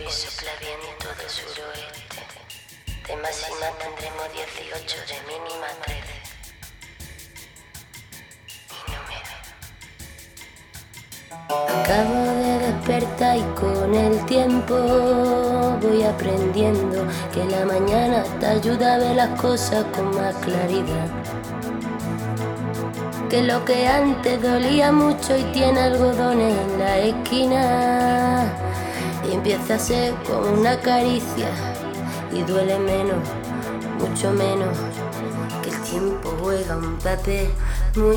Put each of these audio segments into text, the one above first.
y sopla viento del suroeste. De máxima tendremos 18, de mínima 13. Acabo de despertar y con el tiempo voy aprendiendo que la mañana te ayuda a ver las cosas con más claridad. Que lo que antes dolía mucho y tiene algodones en la esquina y empieza a ser como una caricia y duele menos, mucho menos. Que el tiempo juega un papel muy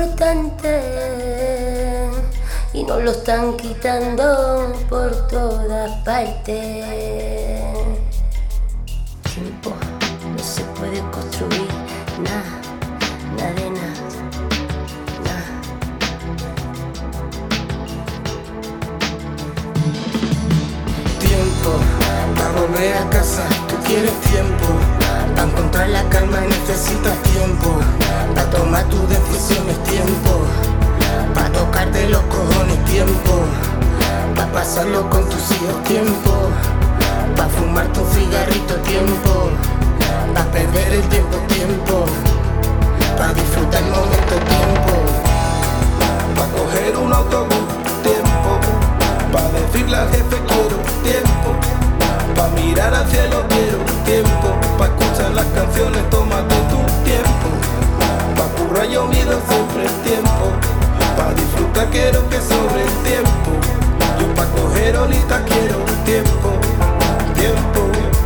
importante y nos lo están quitando por todas partes. Tiempo no se puede construir, nada, nada de nada. Para volver a casa, tú quieres tiempo. Para encontrar la calma necesitas tiempo. Para tomar tus decisiones, tiempo. Para tocarte los cojones, tiempo. Para pasarlo con tus hijos, tiempo. Para fumar tu cigarrito, tiempo. Para perder el tiempo, tiempo. Para disfrutar el momento, tiempo. Para coger un autobús, tiempo. Pa' decirle al jefe quiero tiempo. Pa' mirar al cielo quiero tiempo. Pa' escuchar las canciones tómate tu tiempo. Pa' currar yo mido siempre el tiempo. Pa' disfrutar quiero que sobre el tiempo. Yo pa' coger olita quiero tiempo. Tiempo.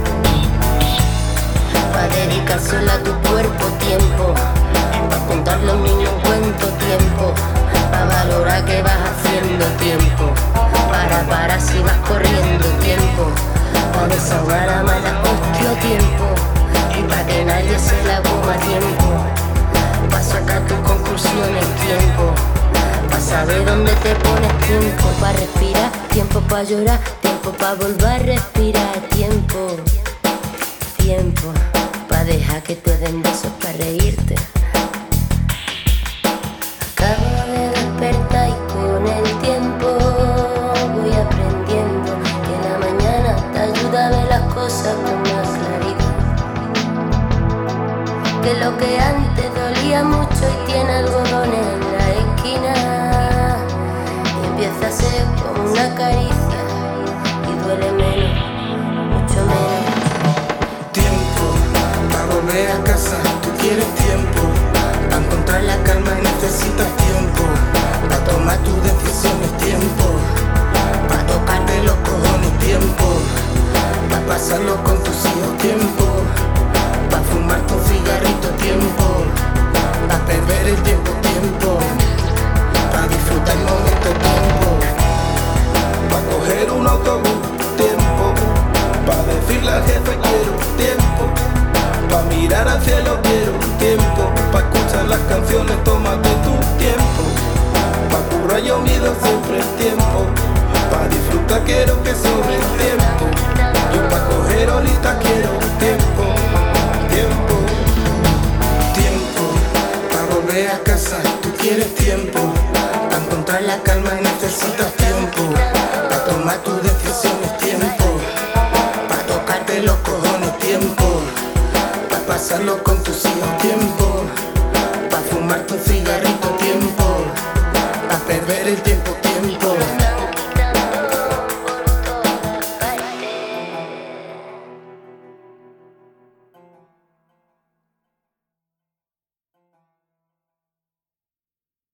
Pa' dedicar solo a tu cuerpo, tiempo. Pa' contar los niños cuento, tiempo. Pa' valorar que vas haciendo, tiempo. Para si vas corriendo, tiempo. Pa' desahogar a mala hostia, tiempo. Y pa' que nadie se la coma, tiempo. Pa' sacar tus conclusiones, tiempo. Pa' saber dónde te pones, tiempo. Pa' respirar, tiempo pa' llorar, tiempo pa' volver a respirar, tiempo. Tiempo pa' dejar que te den besos pa' reírte. Acabo de despertar y con el tiempo voy aprendiendo que la mañana te ayuda a ver las cosas con más claridad. Que lo que antes dolía mucho y tiene algodones en la esquina y empieza a ser como una caricia y duele menos, mucho menos. Tiempo, para volver a casa, tú quieres tiempo. Para encontrar la calma necesitas tiempo. Para tomar tus decisiones, tiempo. Para tocarte los cojones, tiempo. Para pasarlo con tus hijos, tiempo. Para fumar tu cigarrito, tiempo. Para perder el tiempo, tiempo. Para disfrutar el momento, tiempo. Para coger un autobús, tiempo. Pa' decirle al jefe quiero tiempo. Pa' mirar al cielo quiero tiempo. Pa' escuchar las canciones tómate tu tiempo. Pa' currar yo mido siempre el tiempo. Pa' disfrutar quiero que sobre el tiempo. Yo pa' coger olita quiero tiempo. Tiempo. Tiempo. Pa' volver a casa tú quieres tiempo. Pa' encontrar la calma necesitas tiempo. Pa' tomar tus decisiones, tiempo. Los cojones, tiempo. Pa' pasarlo con tus hijos.